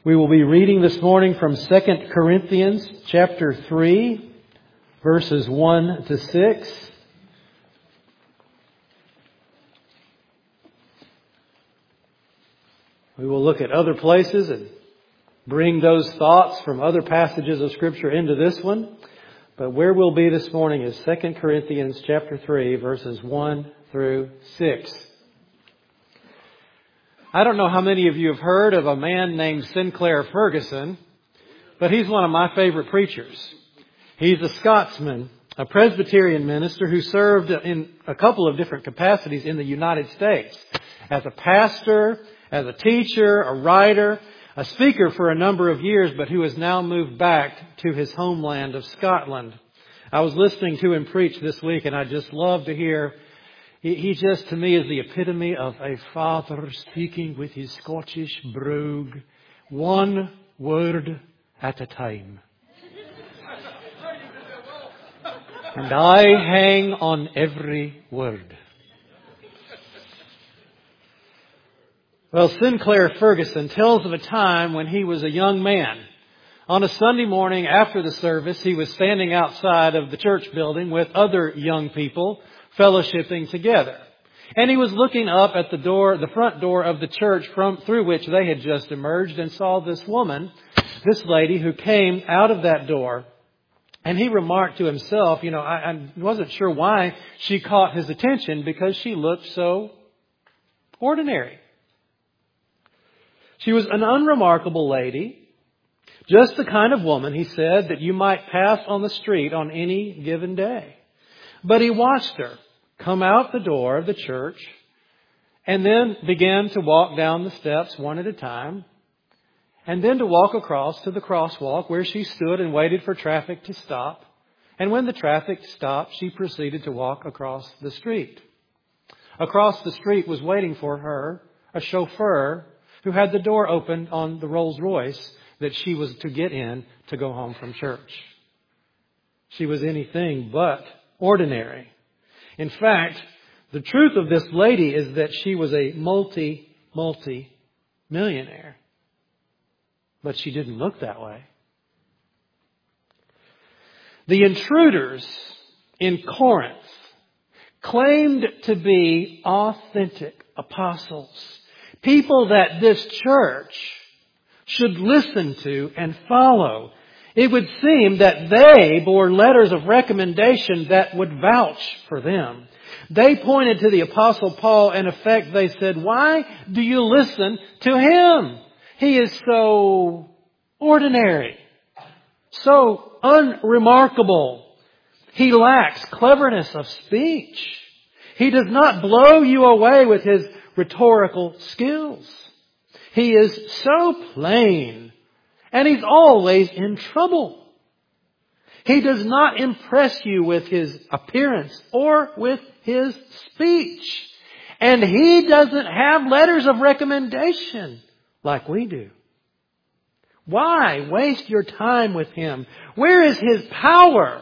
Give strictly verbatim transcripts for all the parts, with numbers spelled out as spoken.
We will be reading this morning from Second Corinthians chapter three, verses one to six. We will look at other places and bring those thoughts from other passages of Scripture into this one. But where we'll be this morning is Second Corinthians chapter three, verses one through six. I don't know how many of you have heard of a man named Sinclair Ferguson, but he's one of my favorite preachers. He's a Scotsman, a Presbyterian minister who served in a couple of different capacities in the United States. As a pastor, as a teacher, a writer, a speaker for a number of years, but who has now moved back to his homeland of Scotland. I was listening to him preach this week, and I just love to hear. He, he just, to me, is the epitome of a father speaking with his Scottish brogue, one word at a time. And I hang on every word. Well, Sinclair Ferguson tells of a time when he was a young man. On a Sunday morning after the service, he was standing outside of the church building with other young people fellowshipping together. And he was looking up at the door, the front door of the church from through which they had just emerged, and saw this woman, this lady who came out of that door. And he remarked to himself, you know, I, I wasn't sure why she caught his attention, because she looked so ordinary. She was an unremarkable lady, just the kind of woman, he said, that you might pass on the street on any given day. But he watched her come out the door of the church and then began to walk down the steps one at a time, and then to walk across to the crosswalk where she stood and waited for traffic to stop. And when the traffic stopped, she proceeded to walk across the street. Across the street was waiting for her a chauffeur who had the door open on the Rolls Royce that she was to get in to go home from church. She was anything but ordinary. In fact, the truth of this lady is that she was a multi, multi millionaire. But she didn't look that way. The intruders in Corinth claimed to be authentic apostles. People that this church should listen to and follow. It would seem that they bore letters of recommendation that would vouch for them. They pointed to the Apostle Paul. In effect, they said, why do you listen to him? He is so ordinary, so unremarkable. He lacks cleverness of speech. He does not blow you away with his rhetorical skills. He is so plain, and he's always in trouble. He does not impress you with his appearance or with his speech. And he doesn't have letters of recommendation like we do. Why waste your time with him? Where is his power?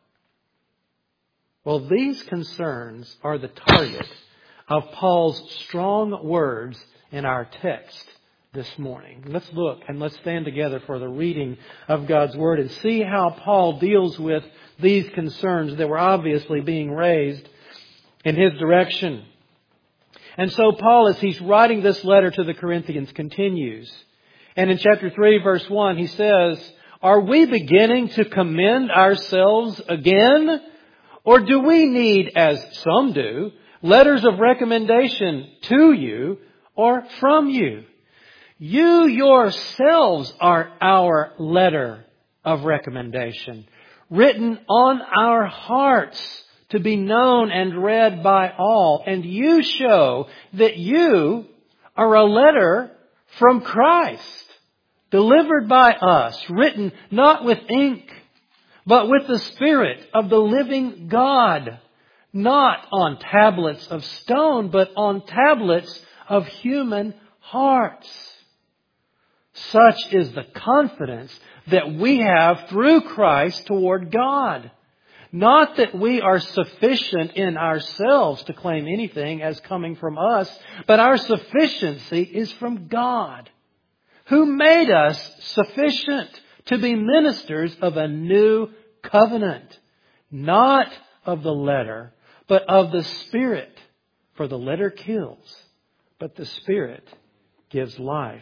Well, these concerns are the target of Paul's strong words in our text this morning. Let's look and let's stand together for the reading of God's Word and see how Paul deals with these concerns that were obviously being raised in his direction. And so Paul, as he's writing this letter to the Corinthians, continues. And in chapter three, verse one, he says, are we beginning to commend ourselves again? Or do we need, as some do, letters of recommendation to you or from you? You yourselves are our letter of recommendation, written on our hearts to be known and read by all. And you show that you are a letter from Christ, delivered by us, written not with ink, but with the Spirit of the living God, not on tablets of stone, but on tablets of human hearts. Such is the confidence that we have through Christ toward God. Not that we are sufficient in ourselves to claim anything as coming from us, but our sufficiency is from God. who made us sufficient to be ministers of a new covenant, not of the letter, but of the Spirit. For the letter kills, but the Spirit gives life.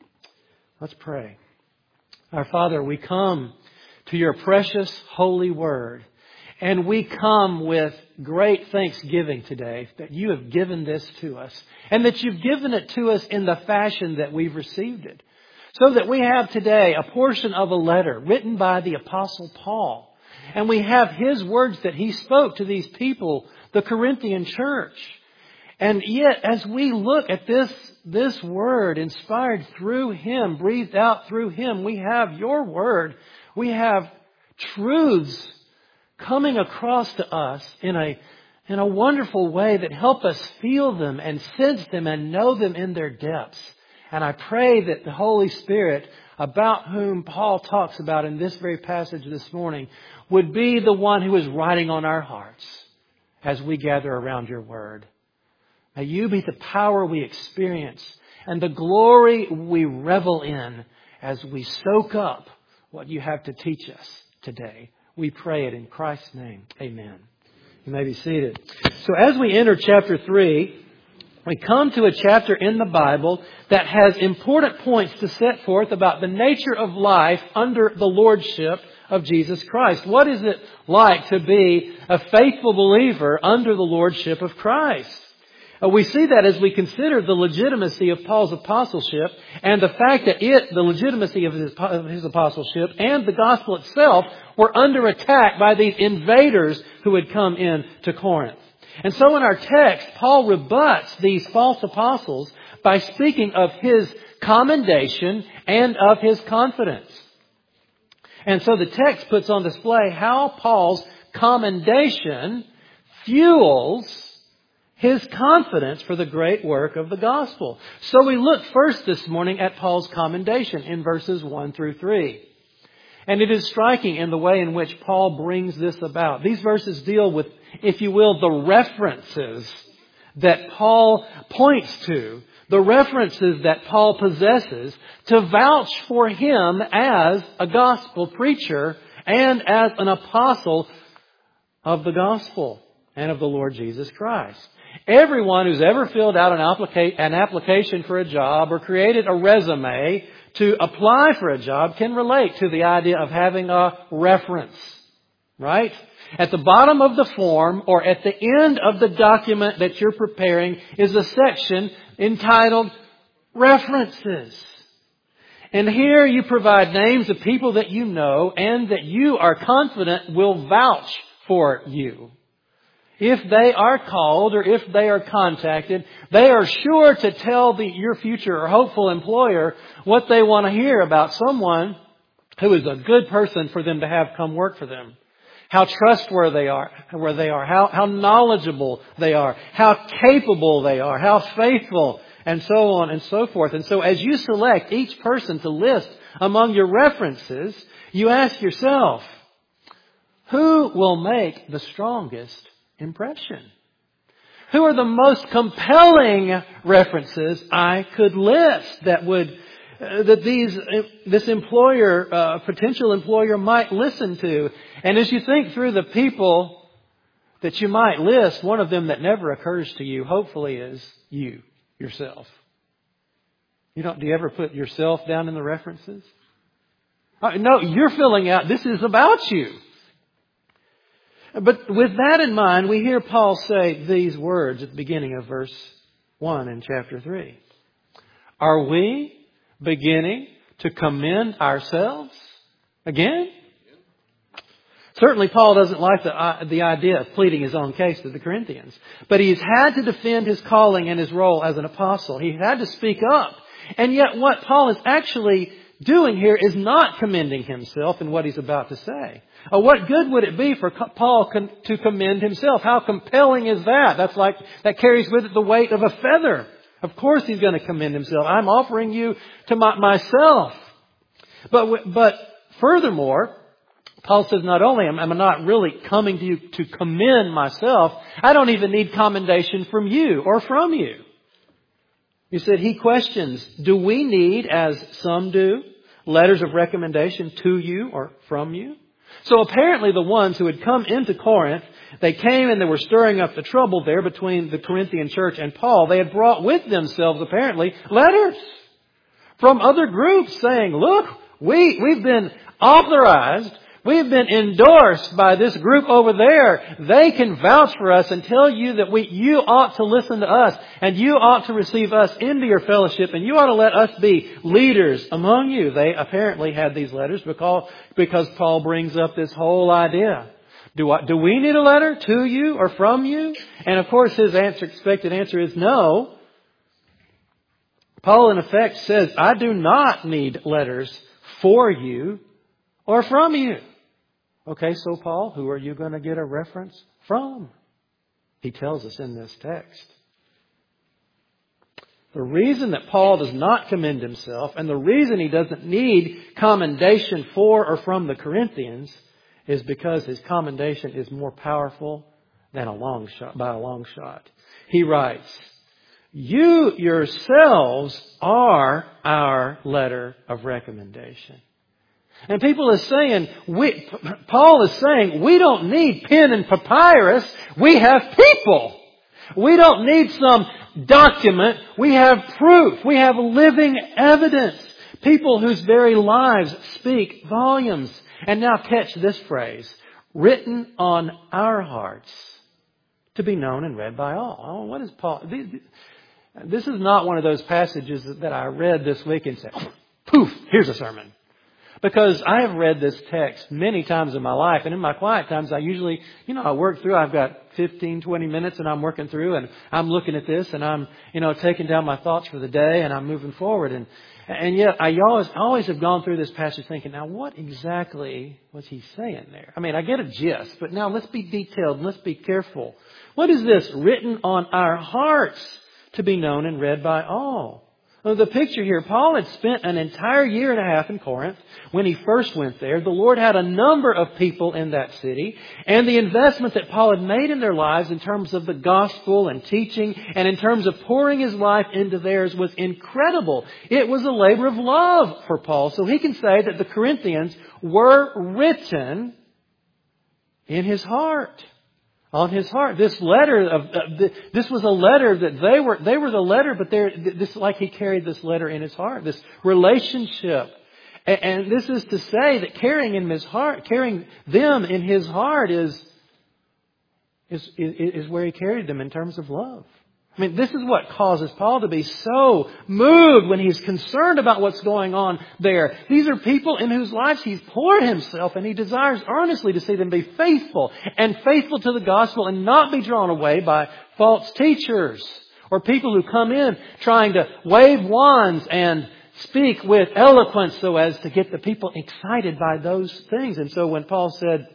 Let's pray. Our Father, we come to your precious holy word, and we come with great thanksgiving today that you have given this to us, and that you've given it to us in the fashion that we've received it. So that we have today a portion of a letter written by the Apostle Paul, and we have his words that he spoke to these people, the Corinthian church. And yet, as we look at this, this word inspired through him, breathed out through him, we have your word. We have truths coming across to us in a, in a wonderful way that help us feel them and sense them and know them in their depths. And I pray that the Holy Spirit, about whom Paul talks about in this very passage this morning, would be the one who is writing on our hearts as we gather around your word. May you be the power we experience and the glory we revel in as we soak up what you have to teach us today. We pray it in Christ's name. Amen. You may be seated. So as we enter chapter three, we come to a chapter in the Bible that has important points to set forth about the nature of life under the lordship of Jesus Christ. What is it like to be a faithful believer under the lordship of Christ? Uh, we see that as we consider the legitimacy of Paul's apostleship and the fact that it, the legitimacy of his, of his apostleship and the gospel itself were under attack by these invaders who had come in to Corinth. And so in our text, Paul rebuts these false apostles by speaking of his commendation and of his confidence. And so the text puts on display how Paul's commendation fuels his confidence for the great work of the gospel. So we look first this morning at Paul's commendation in verses one through three. And it is striking in the way in which Paul brings this about. These verses deal with, if you will, the references that Paul points to, the references that Paul possesses to vouch for him as a gospel preacher and as an apostle of the gospel and of the Lord Jesus Christ. Everyone who's ever filled out an, applica- an application for a job or created a resume to apply for a job can relate to the idea of having a reference, right? At the bottom of the form or at the end of the document that you're preparing is a section entitled References. And here you provide names of people that you know and that you are confident will vouch for you. If they are called or if they are contacted, they are sure to tell the, your future or hopeful employer what they want to hear about someone who is a good person for them to have come work for them. How trustworthy they are, where they are, how, how knowledgeable they are, how capable they are, how faithful, and so on and so forth. And so as you select each person to list among your references, you ask yourself, who will make the strongest impression? Who are the most compelling references I could list that would uh, that these uh, this employer, uh, potential employer, might listen to? And as you think through the people that you might list, one of them that never occurs to you, hopefully, is you yourself. You don't? Do you ever put yourself down in the references? Uh, no, you're filling out. This is about you. But with that in mind, we hear Paul say these words at the beginning of verse one in chapter three. Are we beginning to commend ourselves again? Certainly Paul doesn't like the, uh, the idea of pleading his own case to the Corinthians. But he's had to defend his calling and his role as an apostle. He had to speak up. And yet what Paul is actually doing here is not commending himself in what he's about to say. Uh, what good would it be for Paul con- to commend himself? How compelling is that? That's like, that carries with it the weight of a feather. Of course he's going to commend himself. I'm offering you to my, myself. But, but furthermore, Paul says, not only am I not really coming to you to commend myself, I don't even need commendation from you or from you. He said he questions, do we need, as some do, letters of recommendation to you or from you? So apparently the ones who had come into Corinth, they came and they were stirring up the trouble there between the Corinthian church and Paul. They had brought with themselves apparently letters from other groups saying, look, we, we've been authorized, we've been endorsed by this group over there. They can vouch for us and tell you that we, you ought to listen to us and you ought to receive us into your fellowship and you ought to let us be leaders among you. They apparently had these letters because, because Paul brings up this whole idea. Do I, do we need a letter to you or from you? And of course his answer, expected answer is no. Paul in effect says, I do not need letters for you or from you. Okay, so Paul, who are you going to get a reference from? He tells us in this text. The reason that Paul does not commend himself and the reason he doesn't need commendation for or from the Corinthians is because his commendation is more powerful than a long shot, by a long shot. He writes, you yourselves are our letter of recommendation. And people are saying, we, Paul is saying, we don't need pen and papyrus. We have people. We don't need some document. We have proof. We have living evidence. People whose very lives speak volumes. And now catch this phrase, written on our hearts to be known and read by all. Oh, what is Paul? This is not one of those passages that I read this week and said, poof, here's a sermon. Because I have read this text many times in my life. And in my quiet times, I usually, you know, I work through. I've got fifteen, twenty minutes and I'm working through and I'm looking at this and I'm, you know, taking down my thoughts for the day and I'm moving forward. And and yet I always, always have gone through this passage thinking, now what exactly was he saying there? I mean, I get a gist, but now let's be detailed and let's be careful. What is this? Written on our hearts to be known and read by all. Well, the picture here, Paul had spent an entire year and a half in Corinth when he first went there. The Lord had a number of people in that city. And the investment that Paul had made in their lives in terms of the gospel and teaching and in terms of pouring his life into theirs was incredible. It was a labor of love for Paul. So he can say that the Corinthians were written in his heart. On his heart. This letter of uh, this was a letter that they were they were the letter, but they're this like he carried this letter in his heart. This relationship, and, and this is to say that carrying in his heart, carrying them in his heart is is is, is where he carried them in terms of love. I mean, this is what causes Paul to be so moved when he's concerned about what's going on there. These are people in whose lives he's poured himself and he desires earnestly to see them be faithful and faithful to the gospel and not be drawn away by false teachers or people who come in trying to wave wands and speak with eloquence so as to get the people excited by those things. And so when Paul said,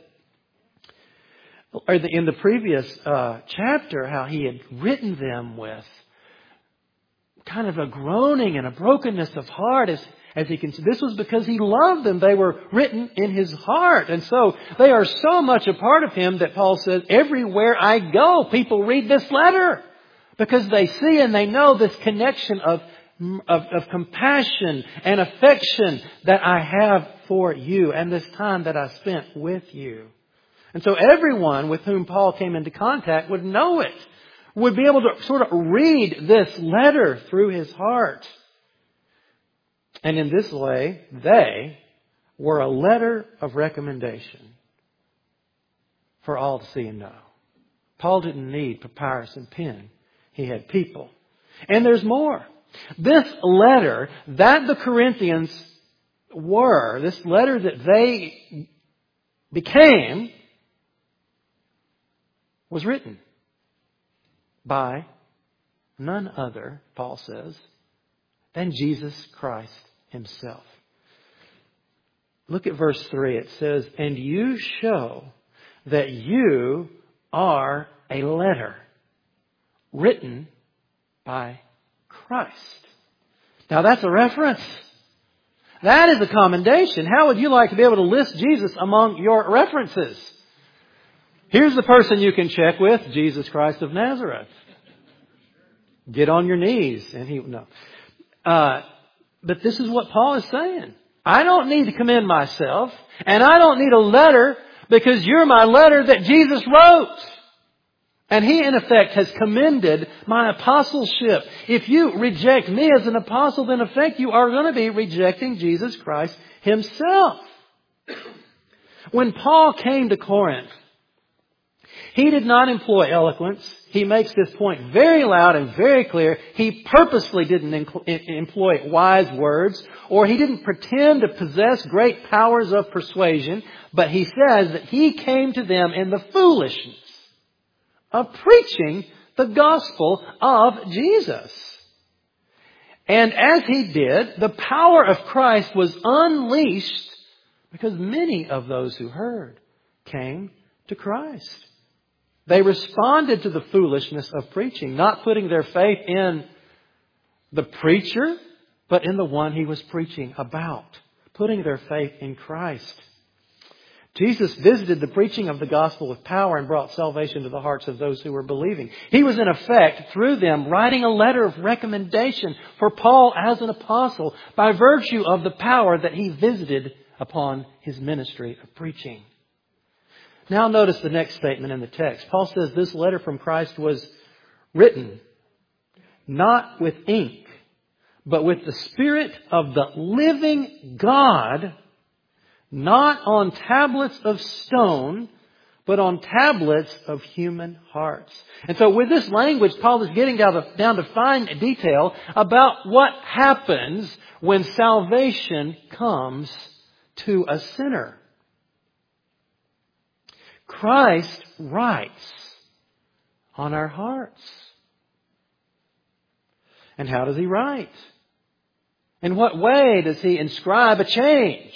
or the, in the previous uh, chapter, how he had written them with kind of a groaning and a brokenness of heart as, as he can. This was because he loved them. They were written in his heart. And so they are so much a part of him that Paul says, everywhere I go, people read this letter because they see and they know this connection of, of, of compassion and affection that I have for you and this time that I spent with you. And so everyone with whom Paul came into contact would know it, would be able to sort of read this letter through his heart. And in this way, they were a letter of recommendation for all to see and know. Paul didn't need papyrus and pen. He had people. And there's more. This letter that the Corinthians were, this letter that they became, was written by none other, Paul says, than Jesus Christ himself. Look at verse three. It says, and you show that you are a letter written by Christ. Now that's a reference. That is a commendation. How would you like to be able to list Jesus among your references? Here's the person you can check with, Jesus Christ of Nazareth. Get on your knees. And he, no. Uh, but this is what Paul is saying. I don't need to commend myself, and I don't need a letter because you're my letter that Jesus wrote. And he, in effect, has commended my apostleship. If you reject me as an apostle, then in effect you are going to be rejecting Jesus Christ Himself. When Paul came to Corinth, he did not employ eloquence. He makes this point very loud and very clear. He purposely didn't employ wise words, or he didn't pretend to possess great powers of persuasion, but he says that he came to them in the foolishness of preaching the gospel of Jesus. And as he did, the power of Christ was unleashed because many of those who heard came to Christ. They responded to the foolishness of preaching, not putting their faith in the preacher, but in the one he was preaching about, putting their faith in Christ. Jesus visited the preaching of the gospel with power and brought salvation to the hearts of those who were believing. He was in effect, through them, writing a letter of recommendation for Paul as an apostle by virtue of the power that he visited upon his ministry of preaching. Now notice the next statement in the text. Paul says this letter from Christ was written not with ink, but with the Spirit of the living God, not on tablets of stone, but on tablets of human hearts. And so with this language, Paul is getting down to, down to fine detail about what happens when salvation comes to a sinner. Christ writes on our hearts. And how does He write? In what way does He inscribe a change?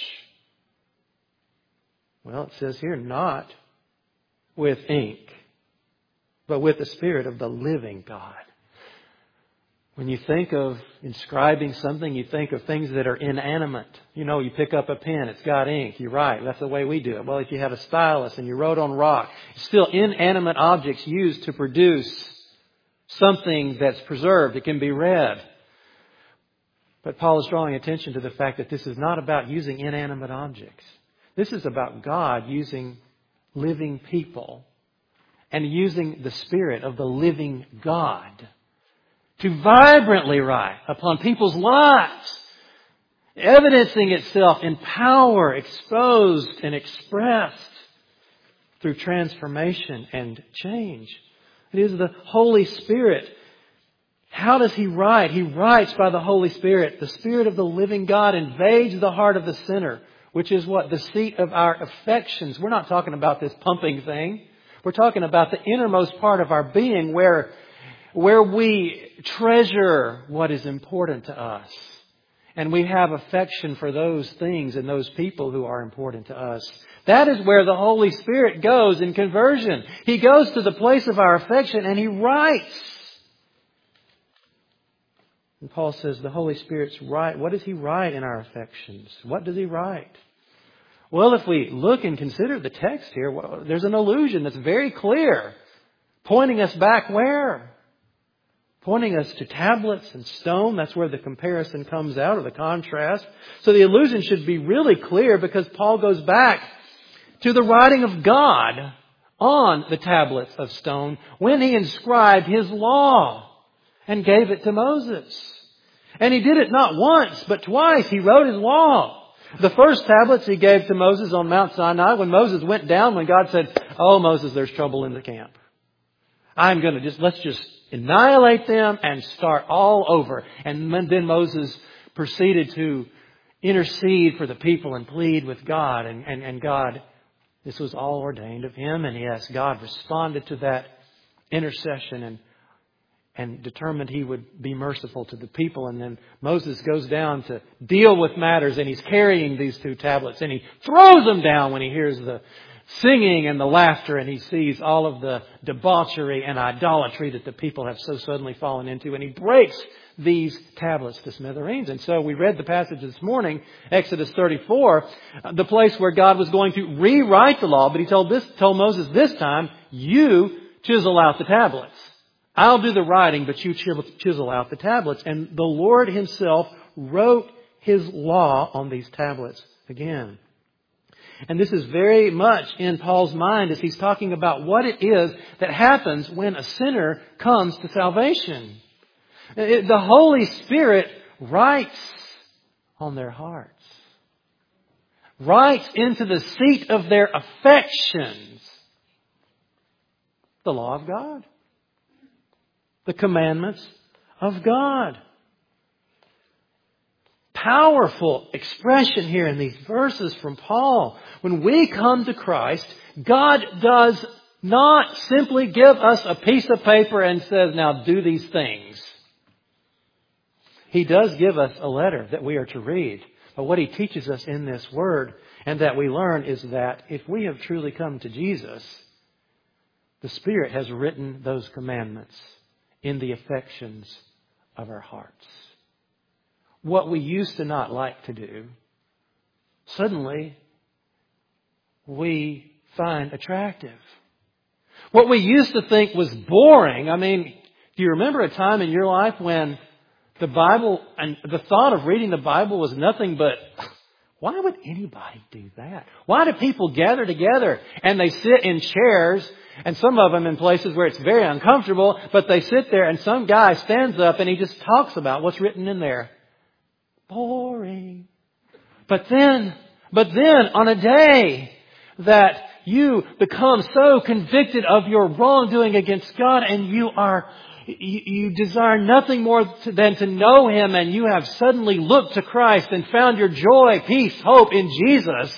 Well, it says here, not with ink, but with the Spirit of the living God. When you think of inscribing something, you think of things that are inanimate. You know, you pick up a pen, it's got ink, you write. That's the way we do it. Well, if you had a stylus and you wrote on rock, it's still inanimate objects used to produce something that's preserved. It can be read. But Paul is drawing attention to the fact that this is not about using inanimate objects. This is about God using living people and using the Spirit of the living God to vibrantly write upon people's lives, evidencing itself in power, exposed and expressed through transformation and change. It is the Holy Spirit. How does He write? He writes by the Holy Spirit. The Spirit of the living God invades the heart of the sinner, which is what? The seat of our affections. We're not talking about this pumping thing. We're talking about the innermost part of our being where where we treasure what is important to us. And we have affection for those things and those people who are important to us. That is where the Holy Spirit goes in conversion. He goes to the place of our affection and He writes. And Paul says the Holy Spirit's right. What does He write in our affections? What does He write? Well, if we look and consider the text here, well, there's an allusion that's very clear, pointing us back where? Pointing us to tablets and stone. That's where the comparison comes out, or the contrast. So the allusion should be really clear because Paul goes back to the writing of God on the tablets of stone when He inscribed His law and gave it to Moses. And He did it not once, but twice. He wrote His law. The first tablets He gave to Moses on Mount Sinai when Moses went down, when God said, "Oh, Moses, there's trouble in the camp. I'm going to just, let's just annihilate them and start all over." And then Moses proceeded to intercede for the people and plead with God. And, and, and God, this was all ordained of Him. And yes, God responded to that intercession and and determined He would be merciful to the people. And then Moses goes down to deal with matters, and he's carrying these two tablets, and he throws them down when he hears the singing and the laughter, and he sees all of the debauchery and idolatry that the people have so suddenly fallen into, and he breaks these tablets to smithereens. And so we read the passage this morning, Exodus thirty-four, the place where God was going to rewrite the law, but He told this told Moses this time, "You chisel out the tablets. I'll do the writing, but you chisel out the tablets. And the Lord Himself wrote His law on these tablets again. And this is very much in Paul's mind as he's talking about what it is that happens when a sinner comes to salvation. It, the Holy Spirit writes on their hearts. Writes into the seat of their affections the law of God. The commandments of God. Powerful expression here in these verses from Paul. When we come to Christ, God does not simply give us a piece of paper and says, now do these things. He does give us a letter that we are to read. But what He teaches us in this word and that we learn is that if we have truly come to Jesus, the Spirit has written those commandments in the affections of our hearts. What we used to not like to do, suddenly we find attractive. What we used to think was boring. I mean, do you remember a time in your life when the Bible and the thought of reading the Bible was nothing but, why would anybody do that? Why do people gather together and they sit in chairs, and some of them in places where it's very uncomfortable, but they sit there and some guy stands up and he just talks about what's written in there. Boring. But then, but then on a day that you become so convicted of your wrongdoing against God and you are, you, you desire nothing more to, than to know Him, and you have suddenly looked to Christ and found your joy, peace, hope in Jesus.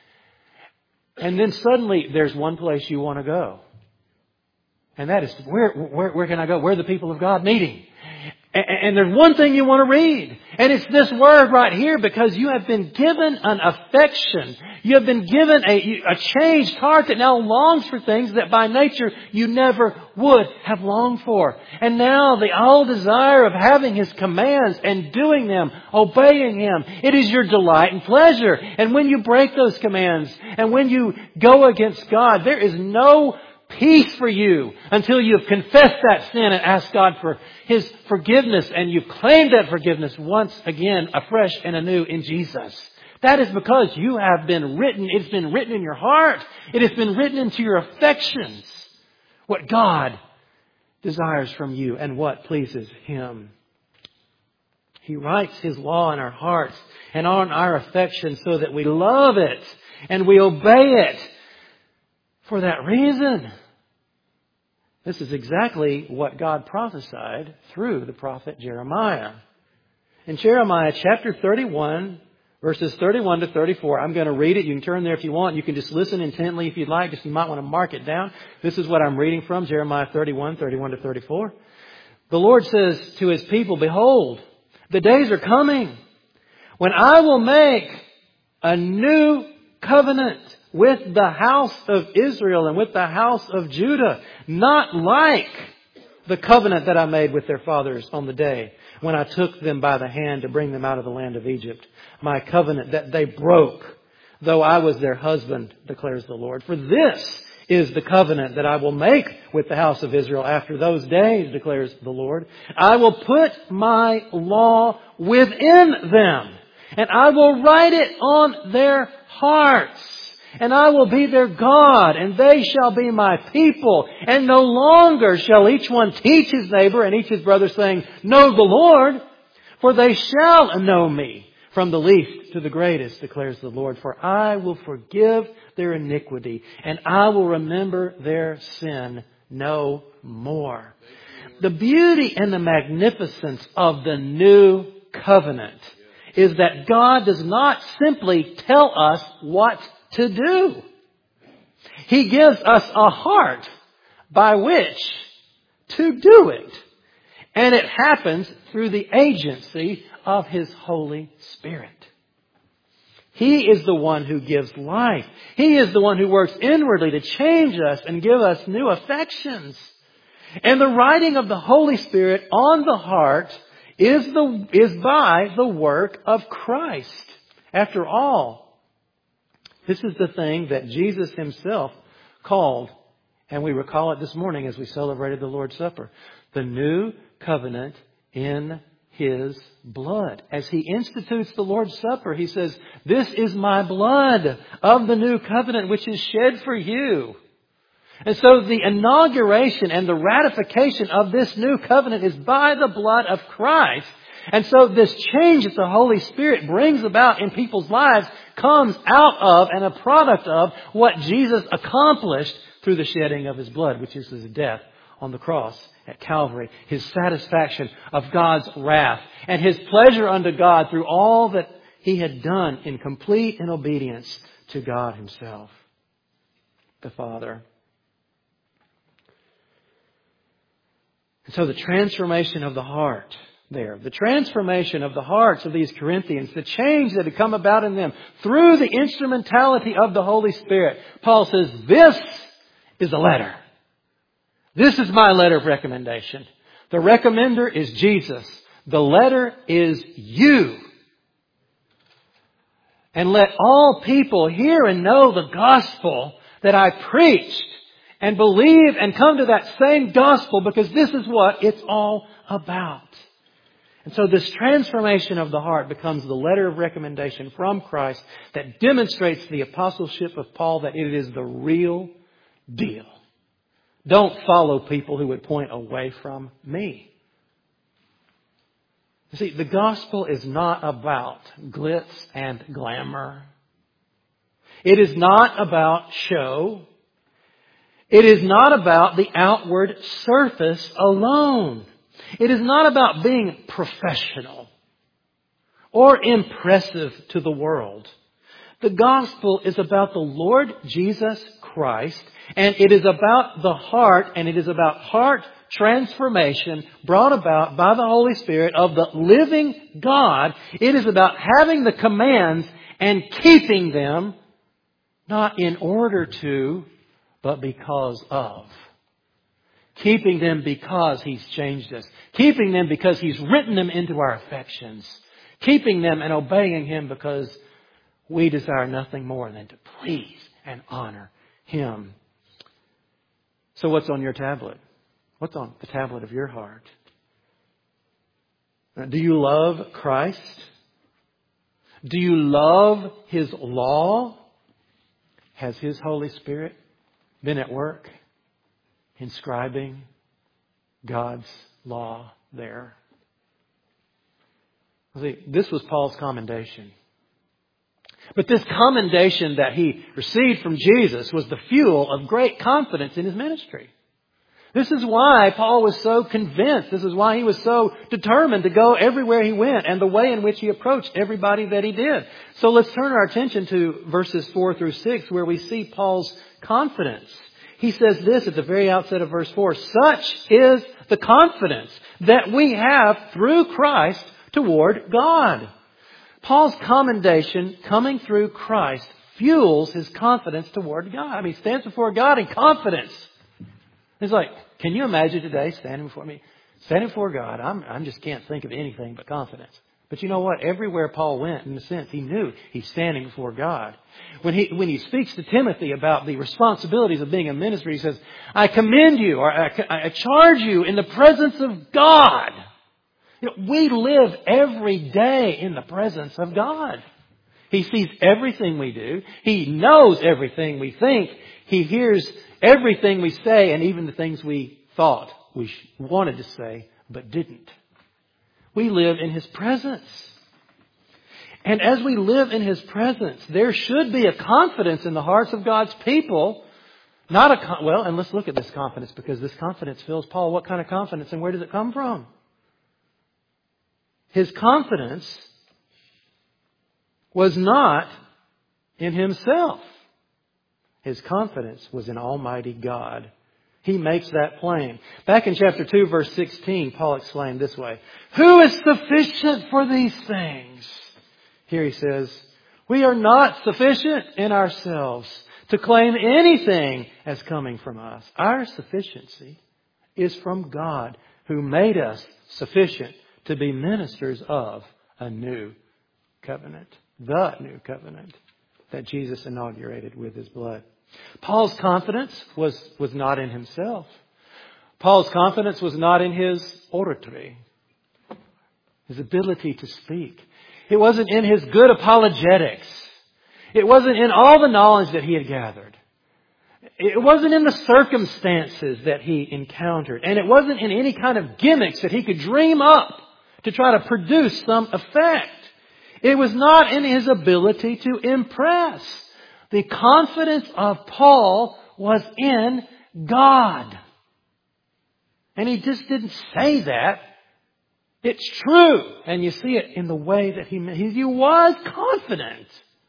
And then suddenly there's one place you want to go. And that is, where, where, where can I go? Where are the people of God meeting? And there's one thing you want to read. And it's this word right here, because you have been given an affection. You have been given a, a changed heart that now longs for things that by nature you never would have longed for. And now the all desire of having His commands and doing them, obeying Him, it is your delight and pleasure. And when you break those commands and when you go against God, there is no peace for you until you have confessed that sin and asked God for His forgiveness, and you've claimed that forgiveness once again, afresh and anew in Jesus. That is because you have been written, it's been written in your heart. It has been written into your affections. What God desires from you and what pleases Him. He writes His law in our hearts and on our affections so that we love it and we obey it. For that reason, this is exactly what God prophesied through the prophet Jeremiah. In Jeremiah chapter thirty-one, verses thirty-one to thirty-four, I'm going to read it. You can turn there if you want. You can just listen intently if you'd like. Just you might want to mark it down. This is what I'm reading from, Jeremiah thirty-one, thirty-one to thirty-four. The Lord says to His people, behold, the days are coming when I will make a new covenant with the house of Israel and with the house of Judah, not like the covenant that I made with their fathers on the day when I took them by the hand to bring them out of the land of Egypt. My covenant that they broke, though I was their husband, declares the Lord. For this is the covenant that I will make with the house of Israel after those days, declares the Lord. I will put my law within them, and I will write it on their hearts. And I will be their God, and they shall be my people. And no longer shall each one teach his neighbor and each his brother, saying, know the Lord, for they shall know me, from the least to the greatest, declares the Lord. For I will forgive their iniquity, and I will remember their sin no more. The beauty and the magnificence of the new covenant is that God does not simply tell us what to do. He gives us a heart by which to do it. And it happens through the agency of His Holy Spirit. He is the one who gives life. He is the one who works inwardly to change us and give us new affections. And the writing of the Holy Spirit on the heart is the is by the work of Christ. After all, this is the thing that Jesus Himself called, and we recall it this morning as we celebrated the Lord's Supper, the new covenant in His blood. As He institutes the Lord's Supper, He says, "This is my blood of the new covenant which is shed for you." And so the inauguration and the ratification of this new covenant is by the blood of Christ. And so this change that the Holy Spirit brings about in people's lives comes out of and a product of what Jesus accomplished through the shedding of His blood, which is His death on the cross at Calvary. His satisfaction of God's wrath and His pleasure unto God through all that He had done in complete in obedience to God Himself, the Father. And so the transformation of the heart there, the transformation of the hearts of these Corinthians, the change that had come about in them through the instrumentality of the Holy Spirit. Paul says, this is a letter. This is my letter of recommendation. The recommender is Jesus. The letter is you. And let all people hear and know the gospel that I preached, and believe and come to that same gospel, because this is what it's all about. And so this transformation of the heart becomes the letter of recommendation from Christ that demonstrates the apostleship of Paul, that it is the real deal. Don't follow people who would point away from me. You see, the gospel is not about glitz and glamour. It is not about show. It is not about the outward surface alone. It is not about being professional or impressive to the world. The gospel is about the Lord Jesus Christ, and it is about the heart, and it is about heart transformation brought about by the Holy Spirit of the living God. It is about having the commands and keeping them, not in order to, but because of. Keeping them because He's changed us. Keeping them because He's written them into our affections. Keeping them and obeying Him because we desire nothing more than to please and honor Him. So what's on your tablet? What's on the tablet of your heart? Do you love Christ? Do you love His law? Has His Holy Spirit been at work inscribing God's law there? See, this was Paul's commendation. But this commendation that he received from Jesus was the fuel of great confidence in his ministry. This is why Paul was so convinced. This is why he was so determined to go everywhere he went, and the way in which he approached everybody that he did. So let's turn our attention to verses four through six, where we see Paul's confidence. He says this at the very outset of verse four. Such is the confidence that we have through Christ toward God. Paul's commendation coming through Christ fuels his confidence toward God. I mean, he stands before God in confidence. It's like, can you imagine today standing before me? Standing before God, I'm, I just can't think of anything but confidence. But you know what? Everywhere Paul went, in a sense, he knew he's standing before God. When he when he speaks to Timothy about the responsibilities of being a minister, he says, I commend you, or I, I charge you in the presence of God. You know, we live every day in the presence of God. He sees everything we do. He knows everything we think. He hears everything we say, and even the things we thought we wanted to say but didn't. We live in His presence. And as we live in His presence, there should be a confidence in the hearts of God's people. Not a con- well, and let's look at this confidence, because this confidence fills Paul. What kind of confidence, and where does it come from? His confidence was not in himself. His confidence was in Almighty God. He makes that plain. Back in chapter two, verse sixteen, Paul exclaimed this way, who is sufficient for these things? Here he says, we are not sufficient in ourselves to claim anything as coming from us. Our sufficiency is from God, who made us sufficient to be ministers of a new covenant. The new covenant that Jesus inaugurated with His blood. Paul's confidence was, was not in himself. Paul's confidence was not in his oratory, his ability to speak. It wasn't in his good apologetics. It wasn't in all the knowledge that he had gathered. It wasn't in the circumstances that he encountered. And it wasn't in any kind of gimmicks that he could dream up to try to produce some effect. It was not in his ability to impress. The confidence of Paul was in God. And he just didn't say that. It's true. And you see it in the way that he, he, he was confident.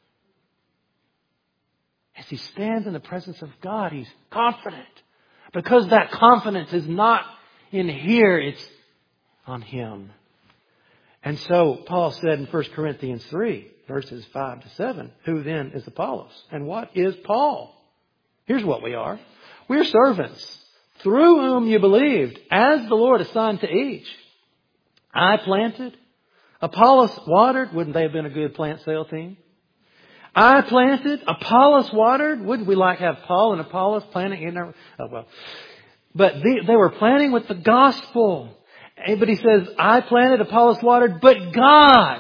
As he stands in the presence of God, he's confident. Because that confidence is not in here, it's on Him. And so Paul said in First Corinthians three, verses five to seven, who then is Apollos? And what is Paul? Here's what we are. We're servants, through whom you believed, as the Lord assigned to each. I planted, Apollos watered. Wouldn't they have been a good plant sale team? I planted, Apollos watered. Wouldn't we like to have Paul and Apollos planting in our... Oh, well. But they, they were planting with the gospel. But he says, I planted, Apollos watered, but God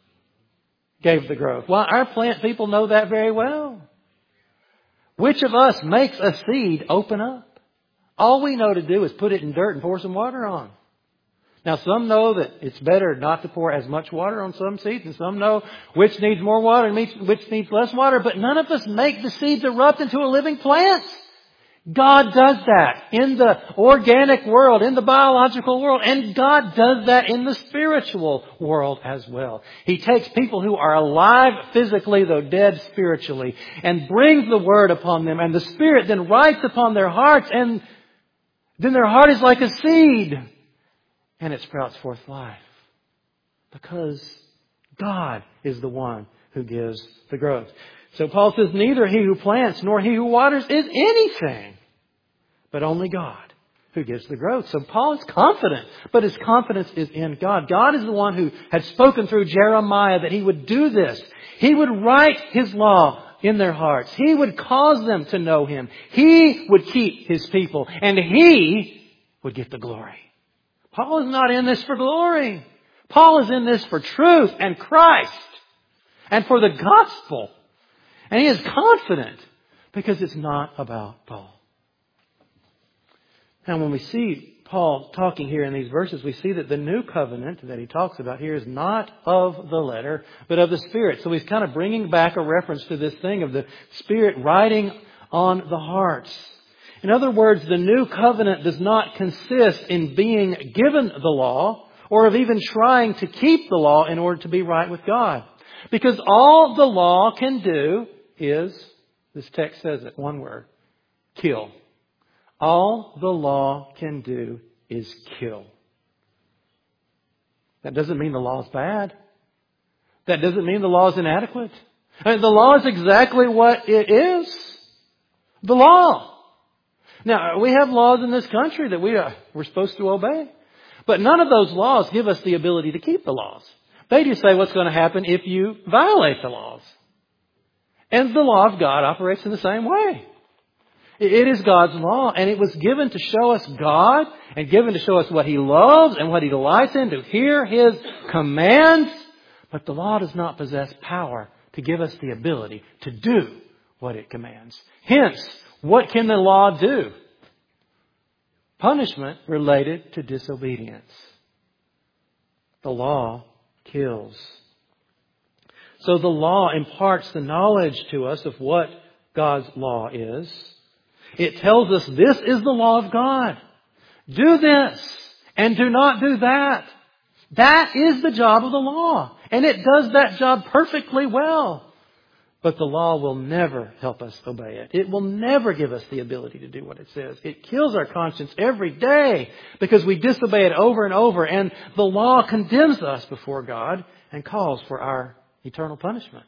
gave the growth. Well, our plant people know that very well. Which of us makes a seed open up? All we know to do is put it in dirt and pour some water on. Now, some know that it's better not to pour as much water on some seeds, and some know which needs more water and which needs less water. But none of us make the seeds erupt into a living plant. God does that in the organic world, in the biological world, and God does that in the spiritual world as well. He takes people who are alive physically, though dead spiritually, and brings the Word upon them, and the Spirit then writes upon their hearts, and then their heart is like a seed. And it sprouts forth life. Because God is the one who gives the growth. So Paul says, neither he who plants nor he who waters is anything, but only God who gives the growth. So Paul is confident, but his confidence is in God. God is the one who had spoken through Jeremiah that He would do this. He would write His law in their hearts. He would cause them to know Him. He would keep His people, and He would get the glory. Paul is not in this for glory. Paul is in this for truth and Christ and for the gospel. And he is confident because it's not about Paul. Now, when we see Paul talking here in these verses, we see that the new covenant that he talks about here is not of the letter, but of the Spirit. So he's kind of bringing back a reference to this thing of the Spirit writing on the hearts. In other words, the new covenant does not consist in being given the law or of even trying to keep the law in order to be right with God. Because all the law can do is, this text says it, one word, kill. All the law can do is kill. That doesn't mean the law is bad. That doesn't mean the law is inadequate. I mean, the law is exactly what it is. The law. Now, we have laws in this country that we are, we're supposed to obey. But none of those laws give us the ability to keep the laws. They just say what's going to happen if you violate the laws. And the law of God operates in the same way. It is God's law, and it was given to show us God and given to show us what He loves and what He delights in, to hear His commands. But the law does not possess power to give us the ability to do what it commands. Hence, what can the law do? Punishment related to disobedience. The law kills. So the law imparts the knowledge to us of what God's law is. It tells us this is the law of God. Do this and do not do that. That is the job of the law. And it does that job perfectly well. But the law will never help us obey it. It will never give us the ability to do what it says. It kills our conscience every day because we disobey it over and over. And the law condemns us before God and calls for our eternal punishment.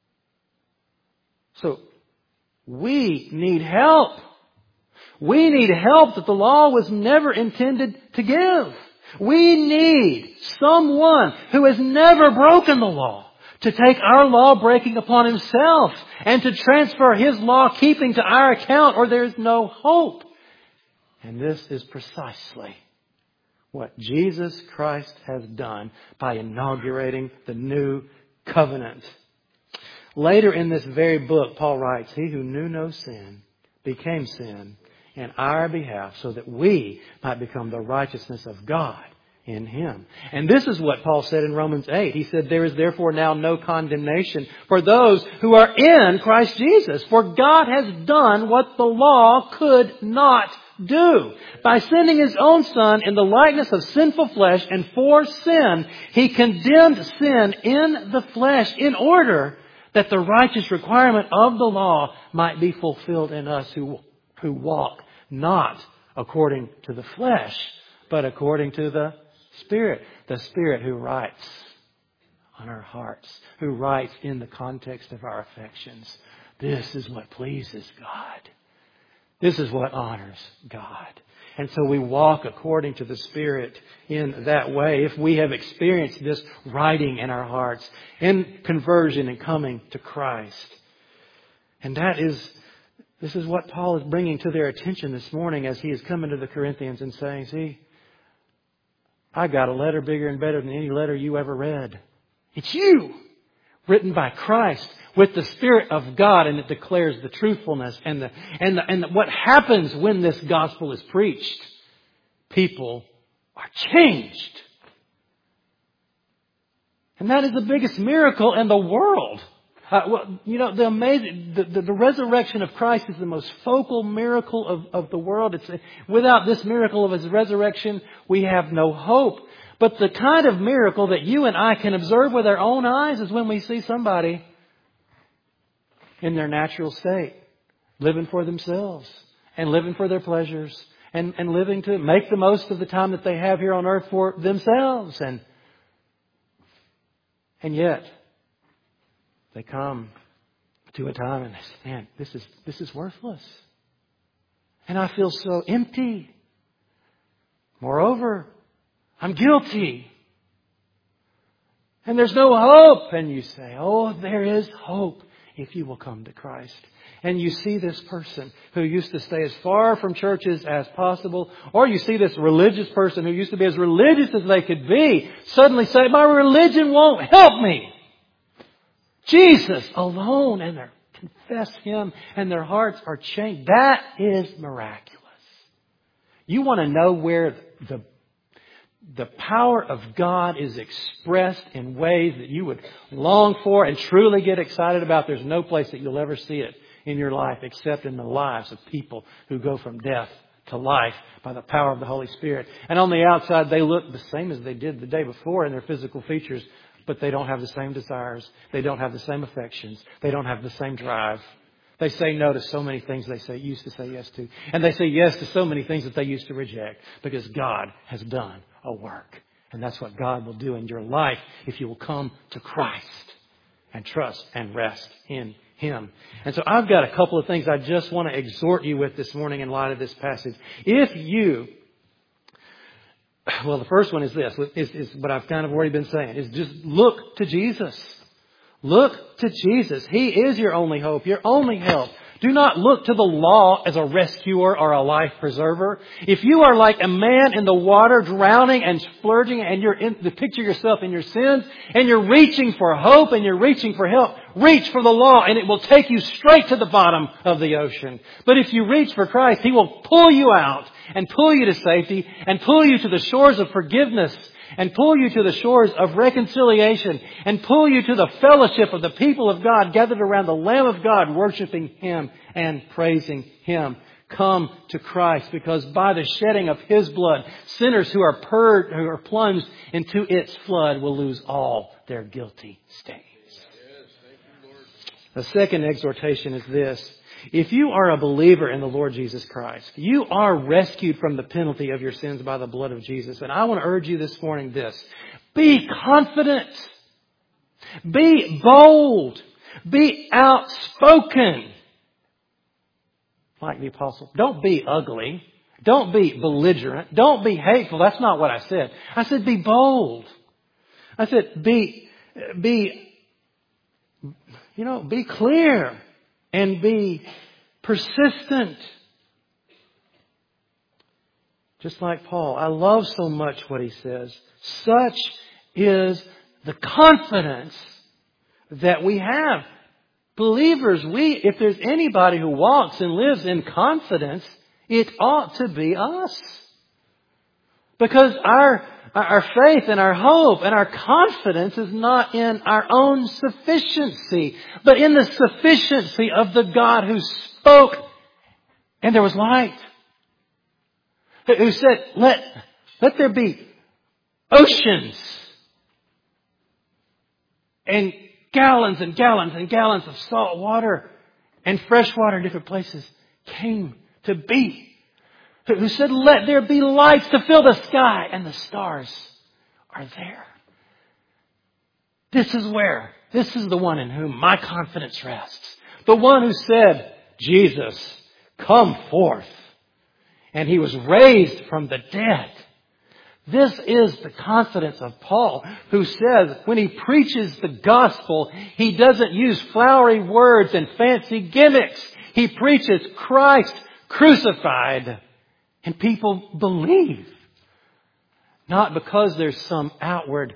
So we need help. We need help that the law was never intended to give. We need someone who has never broken the law to take our law breaking upon Himself and to transfer His law keeping to our account, or there is no hope. And this is precisely what Jesus Christ has done by inaugurating the new covenant. Later in this very book, Paul writes, He who knew no sin became sin in our behalf so that we might become the righteousness of God in Him. And this is what Paul said in Romans eight. He said, there is therefore now no condemnation for those who are in Christ Jesus. For God has done what the law could not do. By sending His own Son in the likeness of sinful flesh and for sin, He condemned sin in the flesh in order that the righteous requirement of the law might be fulfilled in us who, who walk not according to the flesh, but according to the Spirit. The Spirit who writes on our hearts, who writes in the context of our affections. This is what pleases God. This is what honors God. And so we walk according to the Spirit in that way. If we have experienced this writing in our hearts, in conversion and coming to Christ. And that is, this is what Paul is bringing to their attention this morning as he is coming to the Corinthians and saying, see, I got a letter bigger and better than any letter you ever read. It's you, written by Christ with the Spirit of God, and it declares the truthfulness and the and the, and the, what happens when this gospel is preached. People are changed. And that is the biggest miracle in the world. Uh, well, you know, the amazing, the, the, the resurrection of Christ is the most focal miracle of, of the world. It's, without this miracle of His resurrection, we have no hope. But the kind of miracle that you and I can observe with our own eyes is when we see somebody in their natural state, living for themselves and living for their pleasures and, and living to make the most of the time that they have here on earth for themselves. And, and yet, they come to a time and they say, man, this is, this is worthless. And I feel so empty. Moreover, I'm guilty. And there's no hope. And you say, oh, there is hope if you will come to Christ. And you see this person who used to stay as far from churches as possible, or you see this religious person who used to be as religious as they could be, suddenly say, my religion won't help me. Jesus alone, and they confess Him, and their hearts are changed. That is miraculous. You want to know where the The power of God is expressed in ways that you would long for and truly get excited about. There's no place that you'll ever see it in your life except in the lives of people who go from death to life by the power of the Holy Spirit. And on the outside, they look the same as they did the day before in their physical features, but they don't have the same desires. They don't have the same affections. They don't have the same drive. They say no to so many things they say used to say yes to. And they say yes to so many things that they used to reject because God has done a work. And that's what God will do in your life if you will come to Christ and trust and rest in Him. And so I've got a couple of things I just want to exhort you with this morning in light of this passage. If you, well, the first one is this, is, is what I've kind of already been saying, is just look to Jesus. Look to Jesus. He is your only hope, your only help. Do not look to the law as a rescuer or a life preserver. If you are like a man in the water drowning and splurging and you're in the picture yourself in your sins and you're reaching for hope and you're reaching for help, reach for the law and it will take you straight to the bottom of the ocean. But if you reach for Christ, He will pull you out and pull you to safety and pull you to the shores of forgiveness and pull you to the shores of reconciliation and pull you to the fellowship of the people of God gathered around the Lamb of God, worshiping Him and praising Him. Come to Christ, because by the shedding of His blood, sinners who are purged, who are plunged into its flood will lose all their guilty stains. The second exhortation is this. If you are a believer in the Lord Jesus Christ, you are rescued from the penalty of your sins by the blood of Jesus. And I want to urge you this morning this. Be confident. Be bold. Be outspoken. Like the apostle. Don't be ugly. Don't be belligerent. Don't be hateful. That's not what I said. I said be bold. I said be, be, you know, be clear. And be persistent. Just like Paul. I love so much what he says. Such is the confidence that we have. Believers, we, if there's anybody who walks and lives in confidence, it ought to be us. Because our, our faith and our hope and our confidence is not in our own sufficiency, but in the sufficiency of the God who spoke and there was light. Who said, let, let there be oceans and gallons and gallons and gallons of salt water and fresh water in different places came to be. Who said, let there be lights to fill the sky, and the stars are there. This is where, this is the one in whom my confidence rests. The one who said, Jesus, come forth. And He was raised from the dead. This is the confidence of Paul, who says when he preaches the gospel, he doesn't use flowery words and fancy gimmicks. He preaches Christ crucified. And people believe. Not because there's some outward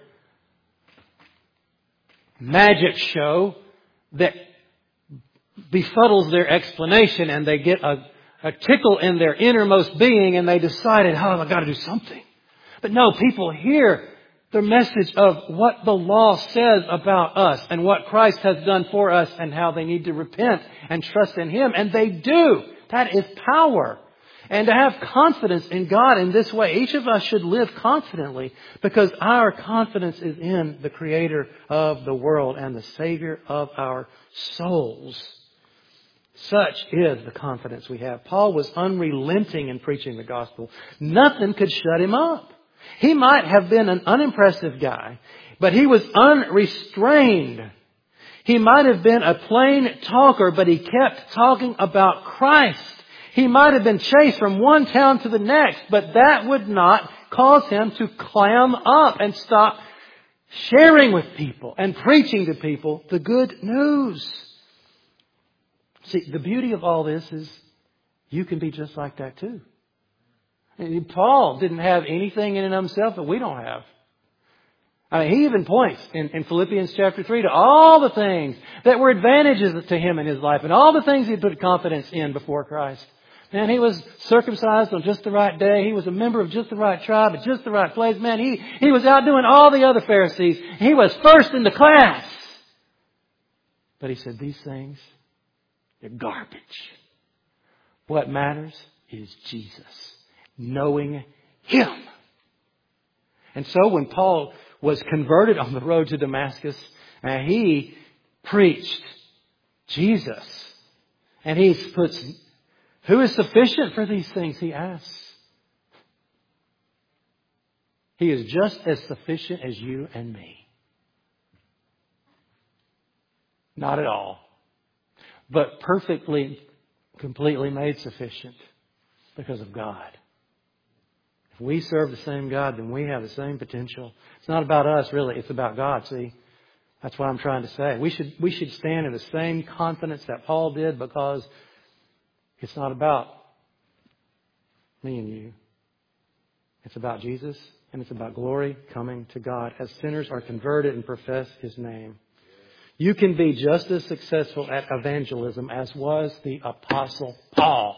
magic show that befuddles their explanation and they get a, a tickle in their innermost being and they decided, oh, I've got to do something. But no, people hear the message of what the law says about us and what Christ has done for us and how they need to repent and trust in Him. And they do. That is power. And to have confidence in God in this way, each of us should live confidently because our confidence is in the Creator of the world and the Savior of our souls. Such is the confidence we have. Paul was unrelenting in preaching the gospel. Nothing could shut him up. He might have been an unimpressive guy, but he was unrestrained. He might have been a plain talker, but he kept talking about Christ. He might have been chased from one town to the next, but that would not cause him to clam up and stop sharing with people and preaching to people the good news. See, the beauty of all this is you can be just like that too. And Paul didn't have anything in and of himself that we don't have. I mean, he even points in, in Philippians chapter three to all the things that were advantages to him in his life and all the things he put confidence in before Christ. Man, he was circumcised on just the right day. He was a member of just the right tribe at just the right place. Man, he, he was outdoing all the other Pharisees. He was first in the class. But he said, these things, they're garbage. What matters is Jesus. Knowing Him. And so when Paul was converted on the road to Damascus, uh, he preached Jesus. And he puts, who is sufficient for these things, he asks. He is just as sufficient as you and me. Not at all. But perfectly, completely made sufficient because of God. If we serve the same God, then we have the same potential. It's not about us, really. It's about God, see. That's what I'm trying to say. We should, we should stand in the same confidence that Paul did because it's not about me and you. It's about Jesus and it's about glory coming to God as sinners are converted and profess His name. You can be just as successful at evangelism as was the Apostle Paul.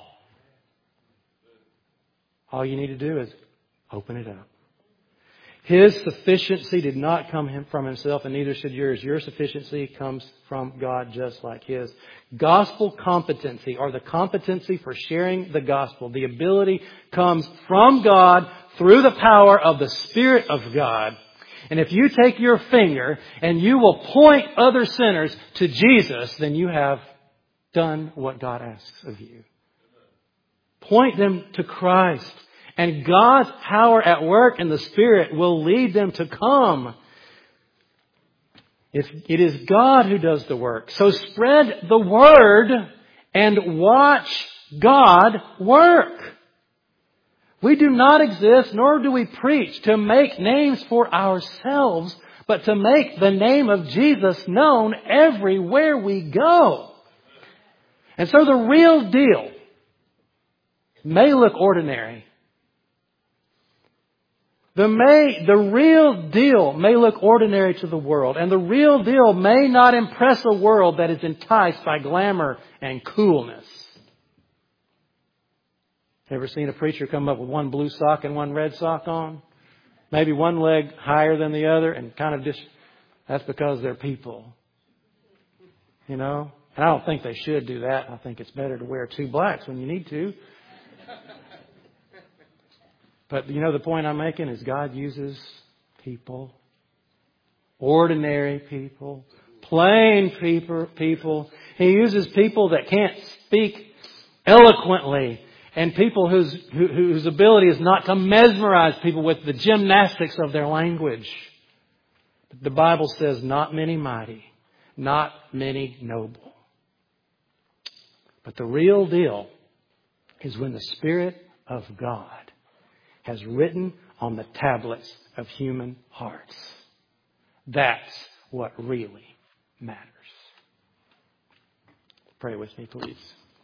All you need to do is open it up. His sufficiency did not come from Himself, and neither should yours. Your sufficiency comes from God just like His. Gospel competency, or the competency for sharing the gospel, the ability comes from God through the power of the Spirit of God. And if you take your finger and you will point other sinners to Jesus, then you have done what God asks of you. Point them to Christ. And God's power at work in the Spirit will lead them to come. It's, it is God who does the work. So spread the word and watch God work. We do not exist, nor do we preach to make names for ourselves, but to make the name of Jesus known everywhere we go. And so the real deal may look ordinary, The may, the real deal may look ordinary to the world, and the real deal may not impress a world that is enticed by glamour and coolness. Ever seen a preacher come up with one blue sock and one red sock on? Maybe one leg higher than the other and kind of just, that's because they're people. You know? And I don't think they should do that. I think it's better to wear two blacks when you need to. But you know the point I'm making is God uses people. Ordinary people. Plain people. people. He uses people that can't speak eloquently. And people whose, whose ability is not to mesmerize people with the gymnastics of their language. The Bible says not many mighty. Not many noble. But the real deal is when the Spirit of God has written on the tablets of human hearts. That's what really matters. Pray with me, please.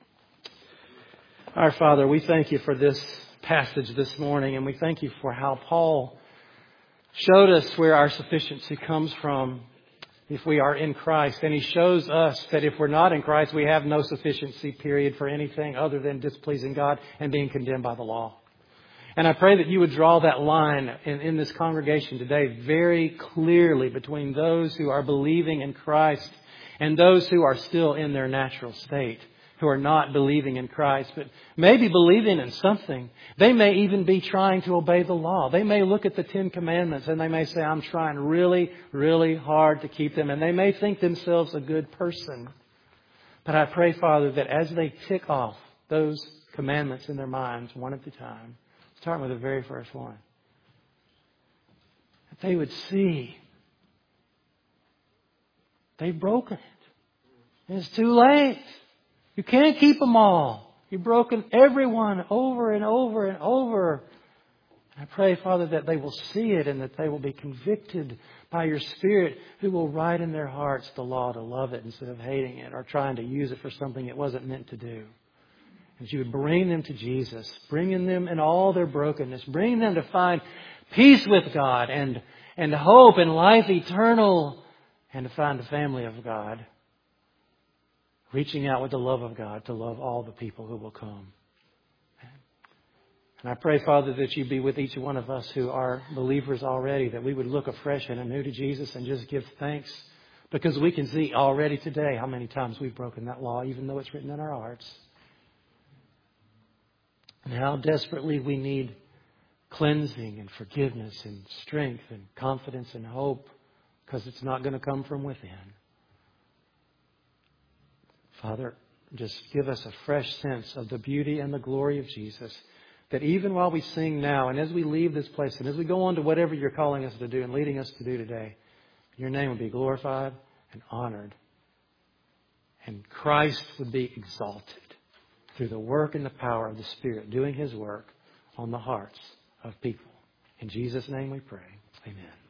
Our Father, we thank you for this passage this morning, and we thank you for how Paul showed us where our sufficiency comes from if we are in Christ. And he shows us that if we're not in Christ, we have no sufficiency, period, for anything other than displeasing God and being condemned by the law. And I pray that you would draw that line in, in this congregation today very clearly between those who are believing in Christ and those who are still in their natural state, who are not believing in Christ, but maybe believing in something. They may even be trying to obey the law. They may look at the Ten Commandments and they may say, I'm trying really, really hard to keep them. And they may think themselves a good person. But I pray, Father, that as they tick off those commandments in their minds one at a time, starting with the very first one, that they would see they've broken it. It's too late. You can't keep them all. You've broken everyone over and over and over. I pray, Father, that they will see it and that they will be convicted by your Spirit, who will write in their hearts the law to love it instead of hating it or trying to use it for something it wasn't meant to do. That you would bring them to Jesus, bringing them in all their brokenness, bringing them to find peace with God and, and hope and life eternal, and to find the family of God. Reaching out with the love of God to love all the people who will come. And I pray, Father, that you be with each one of us who are believers already, that we would look afresh and anew to Jesus and just give thanks, because we can see already today how many times we've broken that law, even though it's written in our hearts. And how desperately we need cleansing and forgiveness and strength and confidence and hope, because it's not going to come from within. Father, just give us a fresh sense of the beauty and the glory of Jesus, that even while we sing now and as we leave this place and as we go on to whatever you're calling us to do and leading us to do today, your name would be glorified and honored. And Christ would be exalted through the work and the power of the Spirit doing His work on the hearts of people. In Jesus' name we pray. Amen.